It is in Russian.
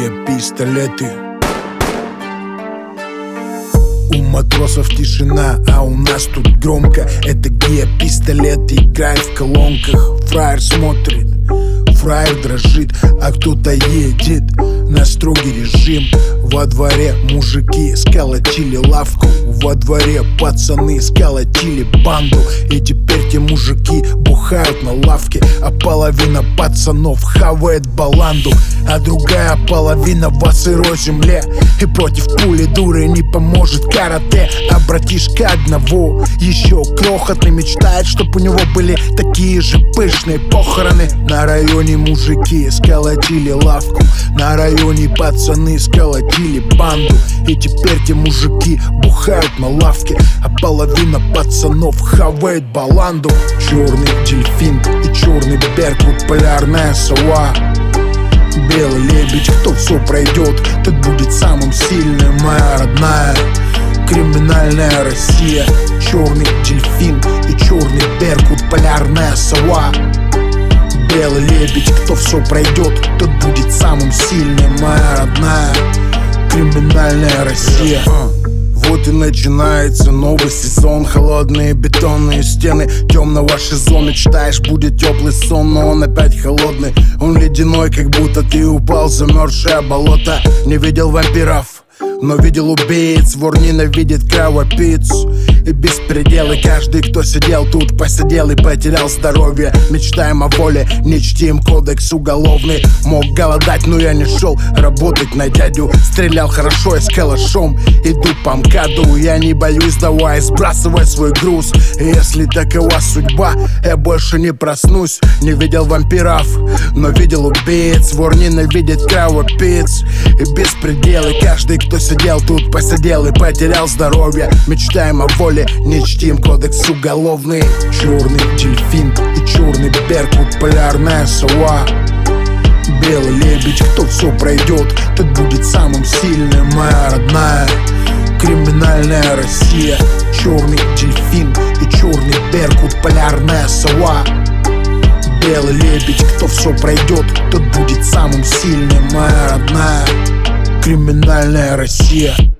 геопистолеты. У матросов тишина, а у нас тут громко. Это геопистолет играет в колонках. Фраер смотрит, фраер дрожит, а кто-то едет на строгий режим. Во дворе мужики сколотили лавку, во дворе пацаны сколотили банду. И теперь те мужики бухают на лавке, а половина пацанов хавает баланду, а другая половина в сырой земле. И против пули дуры не поможет карате. А братишка одного еще крохотный мечтает, чтоб у него были такие же пышные похороны. На районе мужики сколотили лавку, на районе пацаны сколотили банду. И теперь те мужики бухают на лавке, а половина пацанов хавает баланду. Черный дельфин и черный беркут, полярная сова, белый лебедь. Кто все пройдет, тот будет самым сильным. Моя родная криминальная Россия. Черный дельфин и черный беркут, полярная сова, белый лебедь. Кто все пройдет, тот будет самым сильным. Моя родная криминальная Россия. Вот и начинается новый сезон. Холодные бетонные стены темного шизо. Мечтаешь, будет теплый сон, но он опять холодный. Он ледяной, как будто ты упал в замерзшее болото. Не видел вампиров, но видел убийц. Вор ненавидит кровопийц и беспределы. Каждый, кто сидел тут, посидел и потерял здоровье. Мечтаем о воле, не чтим кодекс уголовный. Мог голодать, но я не шел работать на дядю. Стрелял хорошо и с калашом, иду по МКАДу. Я не боюсь, давай сбрасывай свой груз. И если такова судьба, я больше не проснусь. Не видел вампиров, но видел убийц. Вор ненавидит кровопийц и беспределы. Каждый, кто сидел тут, посидел и потерял здоровье. Мечтаем о воле, не чтим кодекс уголовный. Черный дельфин и черный беркут, полярная сова, белый лебедь. Кто все пройдет, тот будет самым сильным. Моя родная криминальная Россия. Черный дельфин и черный беркут, полярная сова, белый лебедь. Кто все пройдет, тот будет самым сильным. Моя родная криминальная Россия.